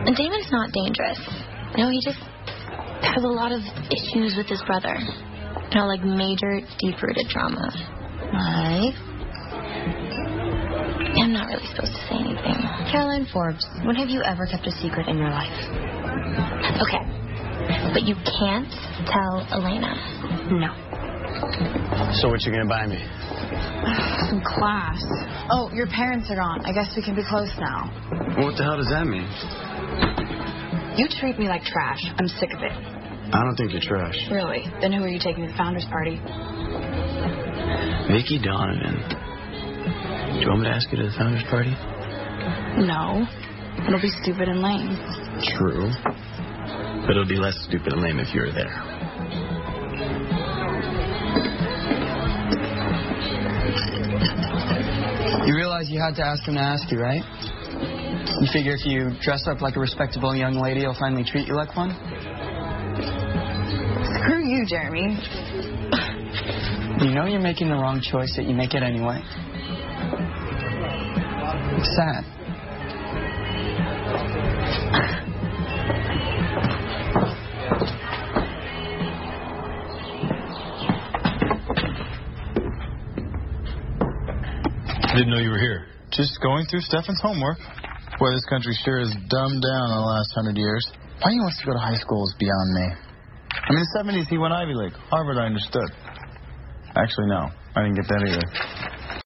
And Damon's not dangerous. He just has a lot of issues with his brother. Like major, deep-rooted trauma. Like? I'm not really supposed to say anything. Caroline Forbes, when have you ever kept a secret in your life? Okay. But you can't tell Elena. No. So what you gonna buy me? Some class. Oh, your parents are gone. I guess we can be close now. What the hell does that mean? You treat me like trash. I'm sick of it. I don't think you're trash. Really? Then who are you taking to the founders party? Vicki Donovan. Do you want me to ask you to the founders party? No. It'll be stupid and lame. True. But it'll be less stupid and lame if you're there. You realize you had to ask him to ask you, right? You figure if you dress up like a respectable young lady, he'll finally treat you like one? Screw you, Jeremy. You know you're making the wrong choice, yet you make it anyway. It's sad. I didn't know you were here. Just going through Stefan's homework. Boy, this country sure has dumbed down in the last 100 years. Why he wants to go to high school is beyond me. In the 70s, he went Ivy League. Harvard, I understood. Actually, no. I didn't get that either.